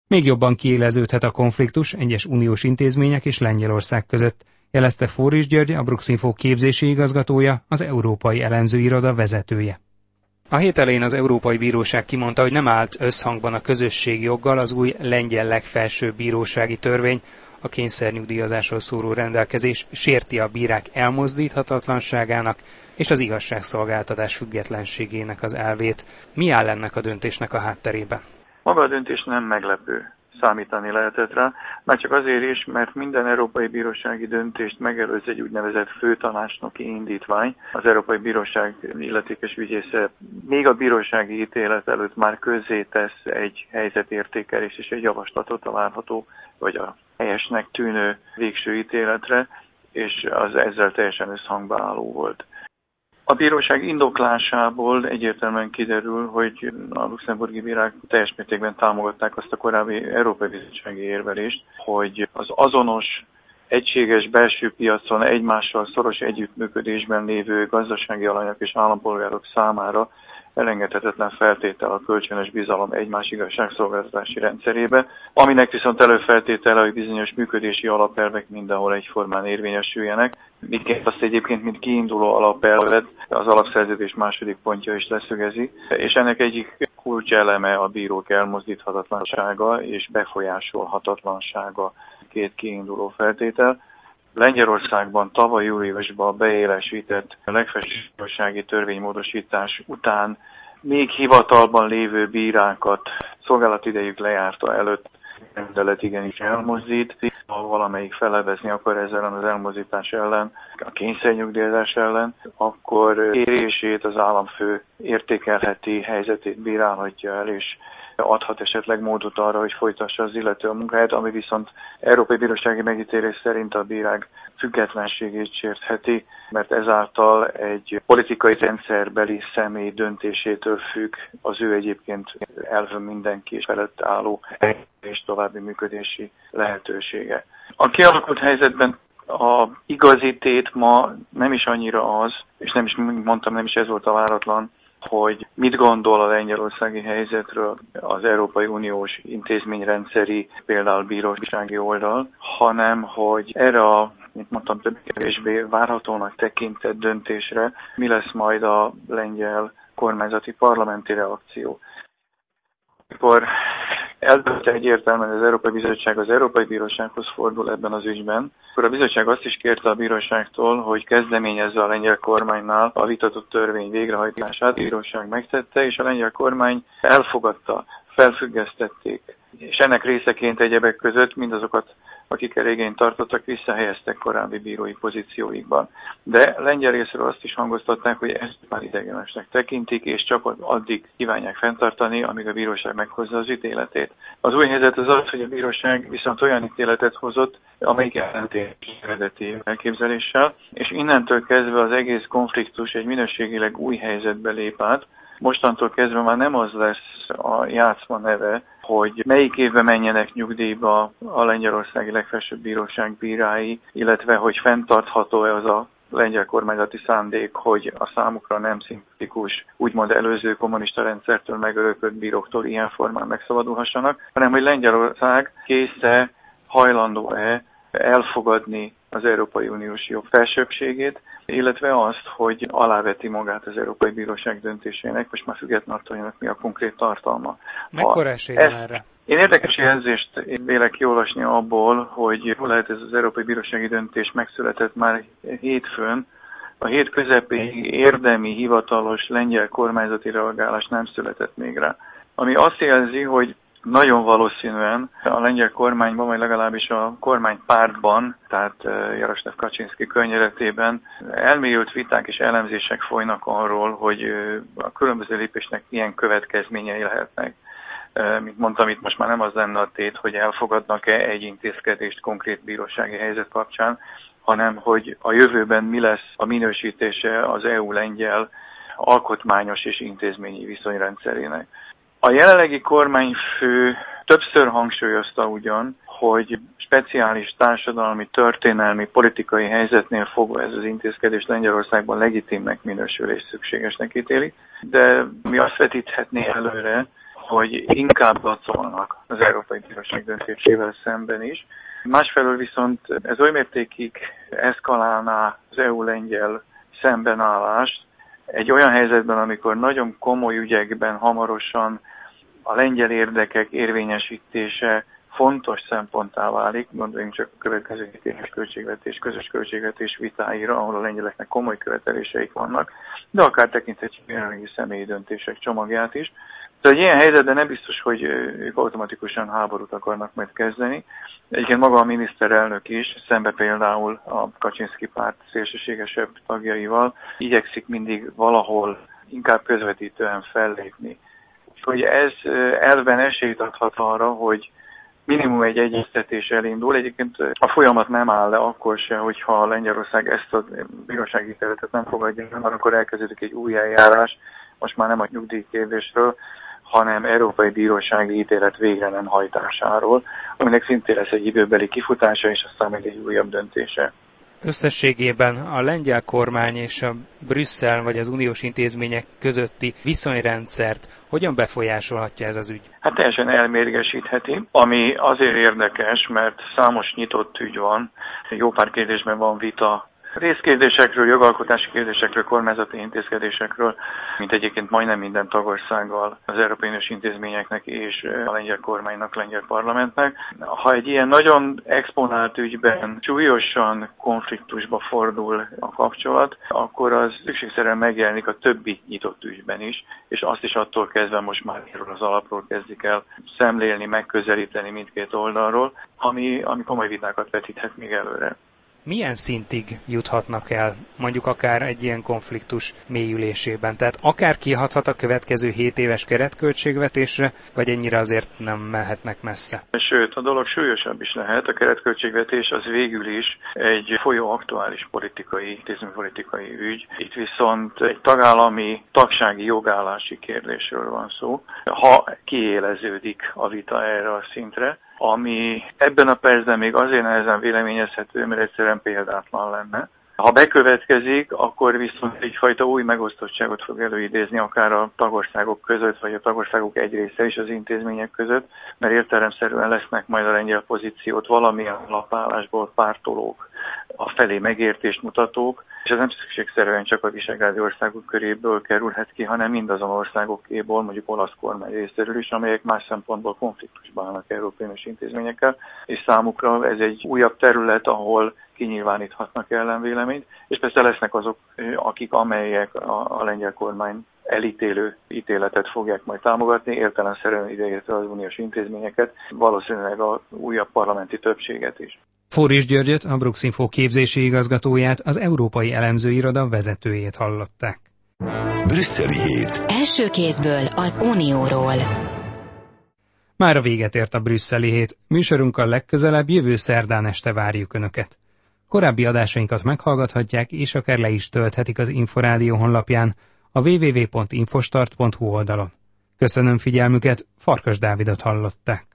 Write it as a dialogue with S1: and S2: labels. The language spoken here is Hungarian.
S1: Még jobban kiéleződhet a konfliktus egyes uniós intézmények és Lengyelország között, jelezte Forris György, a Bruxinfo képzési igazgatója, az Európai Elemzőiroda vezetője. A hét elején az Európai Bíróság kimondta, hogy nem állt összhangban a közösségi joggal az új lengyel legfelsőbb bírósági törvény, a kényszernyugdíjazásról szóló rendelkezés sérti a bírák elmozdíthatatlanságának és az igazságszolgáltatás függetlenségének az elvét. Mi áll ennek a döntésnek a hátterében?
S2: Maga a döntés nem meglepő. Számítani lehetett rá, már csak azért is, mert minden európai bírósági döntést megelőz egy úgynevezett főtanácsnoki indítvány. Az Európai Bíróság illetékes ügyésze még a bírósági ítélet előtt már közzétesz egy helyzetértékelést és egy javaslatot a várható, vagy a helyesnek tűnő végső ítéletre, és az ezzel teljesen összhangba álló volt. A bíróság indoklásából egyértelműen kiderül, hogy a luxemburgi bírák teljes mértékben támogatták azt a korábbi Európai Bizottsági érvelést, hogy az azonos, egységes belső piacon egymással szoros együttműködésben lévő gazdasági alanyok és állampolgárok számára elengedhetetlen feltétel a kölcsönös bizalom egymás igazságszolgáltatási rendszerébe, aminek viszont előfeltétele, hogy bizonyos működési alapelvek mindenhol egyformán érvényesüljenek, miként azt egyébként, mint kiinduló alapelvet az alapszerződés második pontja is leszögezi, és ennek egyik kulcseleme a bírók elmozdíthatatlansága és befolyásolhatatlansága, két kiinduló feltétel. Lengyelországban tavaly júliusban beélesített legfelsőbb bírósági törvénymódosítás után még hivatalban lévő bírákat szolgálatidejük lejárta előtt rendelet igenis elmozdít, ha valamelyik felevezni akar ezzel az elmozdítás ellen, a kényszernyugdíjazás ellen, akkor kérését az államfő értékelheti, helyzetét bírálhatja el, és adhat esetleg módot arra, hogy folytassa az illető a munkáját, ami viszont Európai Bírósági megítélés szerint a bírák függetlenségét sértheti, mert ezáltal egy politikai rendszerbeli személy döntésétől függ az ő egyébként elvön mindenki felett álló és további működési lehetősége. A kialakult helyzetben a igazi tét ma nem is annyira az, és nem is mondtam, nem is ez volt a váratlan, hogy mit gondol a lengyelországi helyzetről az Európai Uniós intézményrendszeri, például bírósági oldal, hanem hogy erre a, mint mondtam, többé-kevésbé várhatónak tekintett döntésre mi lesz majd a lengyel kormányzati parlamenti reakció. Amikor eldöntötte egyértelműen az Európai Bizottság az Európai Bírósághoz fordul ebben az ügyben, akkor a bizottság azt is kérte a bíróságtól, hogy kezdeményezze a lengyel kormánynál a vitatott törvény végrehajtását. A bíróság megtette, és a lengyel kormány elfogadta, felfüggesztették, és ennek részeként egyebek között mindazokat, akik igényt tartottak, visszahelyeztek korábbi bírói pozícióikban. De lengyel részről azt is hangoztatták, hogy ezt már idegenesnek tekintik, és csak addig kívánják fenntartani, amíg a bíróság meghozza az ítéletét. Az új helyzet az az, hogy a bíróság viszont olyan ítéletet hozott, amelyik ellentétes eredeti elképzeléssel, és innentől kezdve az egész konfliktus egy minőségileg új helyzetbe lép át. Mostantól kezdve már nem az lesz a játszma neve, hogy melyik évben menjenek nyugdíjba a lengyelországi legfelsőbb bíróság bírái, illetve hogy fenntartható-e az a lengyel kormányzati szándék, hogy a számukra nem szimpatikus, úgymond előző kommunista rendszertől megörökölt bíróktól ilyen formán megszabadulhassanak, hanem hogy Lengyelország kész-e, hajlandó-e elfogadni az Európai Uniós jog felsőbbségét, illetve azt, hogy aláveti magát az Európai Bíróság döntésének, most már függetlenül attól, hogy mi a konkrét tartalma.
S1: Mekkora esély van erre?
S2: Én érdekes jelzést vélek kiolvasni abból, hogy hol lehet ez az Európai Bírósági döntés megszületett már hétfőn. A hét közepéig érdemi, hivatalos lengyel kormányzati reagálás nem született még rá. Ami azt jelzi, hogy nagyon valószínűen a lengyel kormányban, vagy legalábbis a kormánypártban, tehát Jaroszláv Kaczynszki környezetében elmélyült viták és elemzések folynak arról, hogy a különböző lépésnek milyen következményei lehetnek. Mint mondtam, itt most már nem az lenne a tét, hogy elfogadnak-e egy intézkedést konkrét bírósági helyzet kapcsán, hanem hogy a jövőben mi lesz a minősítése az EU-lengyel alkotmányos és intézményi viszonyrendszerének. A jelenlegi kormányfő többször hangsúlyozta ugyan, hogy speciális társadalmi, történelmi, politikai helyzetnél fogva ez az intézkedés Lengyelországban legitimnek minősül és szükségesnek ítéli, de mi azt vetíthetné előre, hogy inkább lacolnak az Európai Bíróság döntésével szemben is. Másfelől viszont ez oly mértékig eszkalálná az EU-lengyel szembenállást egy olyan helyzetben, amikor nagyon komoly ügyekben hamarosan a lengyel érdekek érvényesítése fontos szemponttá válik, gondoljunk csak a következő éves költségvetés, közös költségvetés vitáira, ahol a lengyeleknek komoly követeléseik vannak, de akár tekinthetjük jelenlegi személyi döntések csomagját is. Tehát egy ilyen helyzetben nem biztos, hogy ők automatikusan háborút akarnak majd kezdeni. Egyébként maga a miniszterelnök is, szembe például a Kaczynszki párt szélsőségesebb tagjaival, igyekszik mindig valahol inkább közvetítően fellépni. Hogy ez elven esélyt adhat arra, hogy minimum egy egyeztetés elindul. Egyébként a folyamat nem áll le akkor se, hogyha Lengyelország ezt a bírósági ítéletet nem fogadja, akkor elkezdődik egy új eljárás, most már nem a nyugdíjkérdésről, hanem Európai Bírósági ítélet végre nem hajtásáról, aminek szintén lesz egy időbeli kifutása, és aztán meg egy újabb döntése.
S1: Összességében a lengyel kormány és a Brüsszel vagy az uniós intézmények közötti viszonyrendszert hogyan befolyásolhatja ez az ügy?
S2: Hát teljesen elmérgesítheti, ami azért érdekes, mert számos nyitott ügy van, jó pár kérdésben van vita, részkérdésekről, jogalkotási kérdésekről, kormányzati intézkedésekről, mint egyébként majdnem minden tagországgal, az Európai Uniós intézményeknek és a lengyel kormánynak, lengyel parlamentnek. Ha egy ilyen nagyon exponált ügyben súlyosan konfliktusba fordul a kapcsolat, akkor az szükségszerűen megjelenik a többi nyitott ügyben is, és azt is attól kezdve most már az alapról kezdik el szemlélni, megközelíteni mindkét oldalról, ami komoly vitákat vetíthet még előre.
S1: Milyen szintig juthatnak el, mondjuk akár egy ilyen konfliktus mélyülésében? Tehát akár kihathat a következő 7 éves keretköltségvetésre, vagy ennyire azért nem mehetnek messze?
S2: Sőt, a dolog súlyosabb is lehet. A keretköltségvetés az végül is egy folyó aktuális intézménypolitikai ügy. Itt viszont egy tagállami tagsági jogállási kérdésről van szó. Ha kiéleződik a vita erre a szintre, ami ebben a percben még azért nehezen véleményezhető, mert egyszerűen példátlan lenne. Ha bekövetkezik, akkor viszont egyfajta új megosztottságot fog előidézni akár a tagországok között, vagy a tagországok egy része is az intézmények között, mert értelemszerűen lesznek majd a lengyel pozíciót valamilyen alapállásból pártolók, a felé megértést mutatók, és ez nem szükségszerűen csak a visegrádi országok köréből kerülhet ki, hanem mindazon országokéból, mondjuk olasz kormány részéről is, amelyek más szempontból konfliktusban állnak európai intézményekkel, és számukra ez egy újabb terület, ahol kinyilváníthatnak ellenvéleményt, és persze lesznek azok, amelyek a lengyel kormány elítélő ítéletet fogják majd támogatni, értelemszerűen ideértve az uniós intézményeket, valószínűleg a újabb parlamenti többséget is.
S1: Forris Györgyöt, a Bruxinfo képzési igazgatóját, az Európai Elemzőiroda vezetőjét hallották.
S3: Brüsszeli hét.
S4: Első kézből az Unióról.
S1: Már a véget ért a Brüsszeli hét. Műsorunkkal legközelebb jövő szerdán este várjuk Önöket. Korábbi adásainkat meghallgathatják, és akár le is tölthetik az Inforádió honlapján, a www.infostart.hu oldalon. Köszönöm figyelmüket, Farkas Dávidot hallották.